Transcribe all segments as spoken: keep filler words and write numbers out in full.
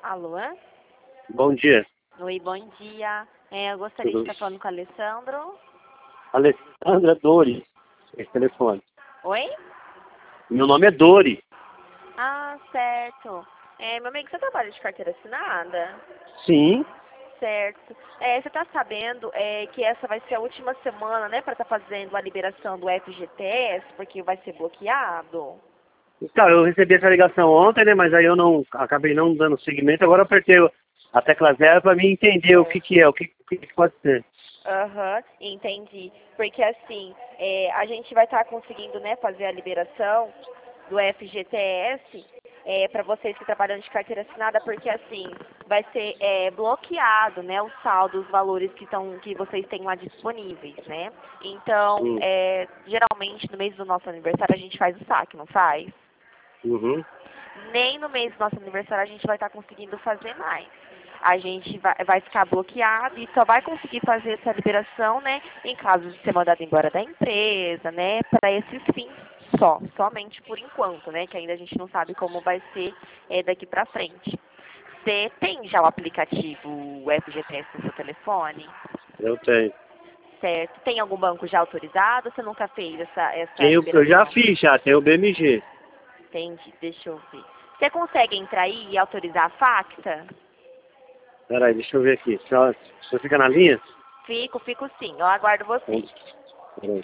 Alô? Bom dia. Oi, bom dia. É, eu gostaria Tudo de estar falando com o Alessandro. Alessandra Dori, esse telefone. Oi? Meu nome é Dori. Ah, certo. É, meu amigo, você trabalha de carteira assinada? Sim. Certo. É, você está sabendo é, que essa vai ser a última semana, né, para estar fazendo a liberação do F G T S, porque vai ser bloqueado? Então, eu recebi essa ligação ontem, né, mas aí eu não acabei não dando seguimento. Agora eu apertei a tecla zero para mim entender o que Certo. que é, o que, o que que pode ser. Aham, entendi. Porque assim, é, a gente vai estar conseguindo, né, fazer a liberação do F G T S é, para vocês que trabalham de carteira assinada, porque assim, vai ser é, bloqueado, né, o saldo, os valores que, tão, que vocês têm lá disponíveis, né? Então, Hum. é, geralmente no mês do nosso aniversário a gente faz o saque, não faz? Uhum. Nem no mês do nosso aniversário a gente vai estar conseguindo fazer mais. A gente vai, vai ficar bloqueado e só vai conseguir fazer essa liberação, né, em caso de ser mandado embora da empresa, né, para esses fins só, somente por enquanto, né, que ainda a gente não sabe como vai ser é, daqui para frente. Você tem já o aplicativo o F G T S no seu telefone? Eu tenho. Certo. Tem algum banco já autorizado ou você nunca fez essa, essa Tenho, eu já liberação? fiz já, tem o B M G. Entendi, deixa eu ver. Você consegue entrar aí e autorizar a facta? Peraí, deixa eu ver aqui. Só, você fica na linha? Fico, fico sim. Eu aguardo você. Peraí.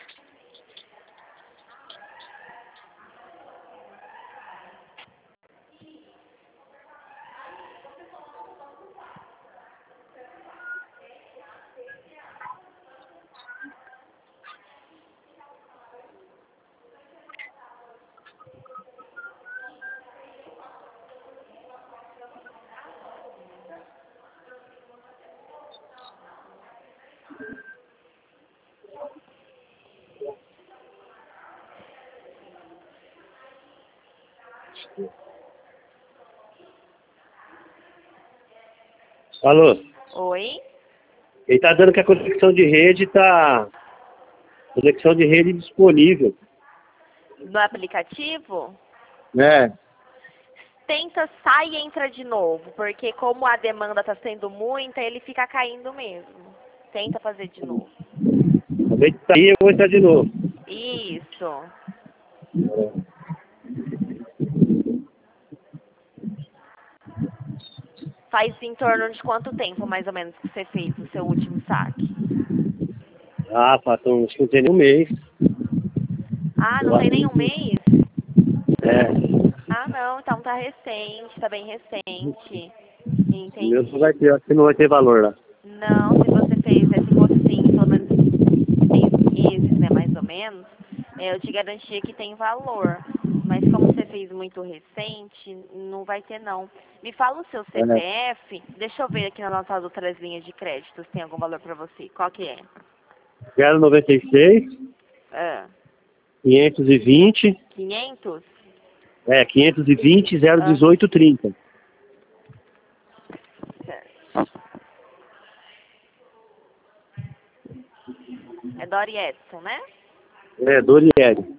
Alô? Oi? Ele tá dando que a conexão de rede tá... Conexão de rede disponível. No aplicativo? É. Tenta, sai e entra de novo, porque como a demanda está sendo muita, ele fica caindo mesmo. Tenta fazer de novo. Acabei de sair, eu vou entrar de novo. Isso. Faz em torno de quanto tempo, mais ou menos, que você fez o seu último saque? Ah, Patrão, acho que não tem nem um mês. Ah, Eu não tem acho nem um que... mês? É. Ah, não, então tá recente, tá bem recente. O meu não Entendi. vai ter, acho que não vai ter valor lá. Não, se você fez, é, se fosse assim, pelo menos seis meses, né, mais ou menos, é, eu te garantia que tem valor. Mas como você fez muito recente, não vai ter não. Me fala o seu C P É. F, deixa eu ver aqui nas nossas outras linhas de crédito se tem algum valor para você. Qual que é? zero noventa e seis, Ah, quinhentos e vinte, quinhentos? é, quinhentos e vinte, zero Ah, dezoito, trinta. certo. É Dori Edson, né? É, Dorieri.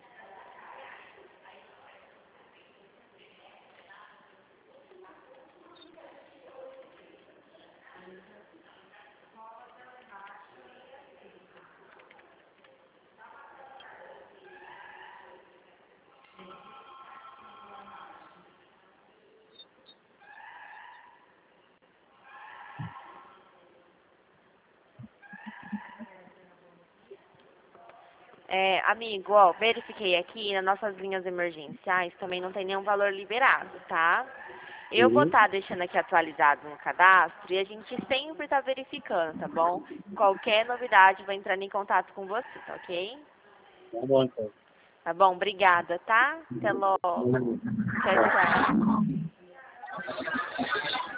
É, amigo, ó, verifiquei aqui nas nossas linhas emergenciais também não tem nenhum valor liberado, tá? Eu vou Uhum. estar deixando aqui atualizado no cadastro e a gente sempre está verificando, tá bom? Qualquer novidade, vou entrando em contato com você, tá ok? Tá bom, então. Tá bom? Obrigada, tá? Até logo. Tchau, tchau.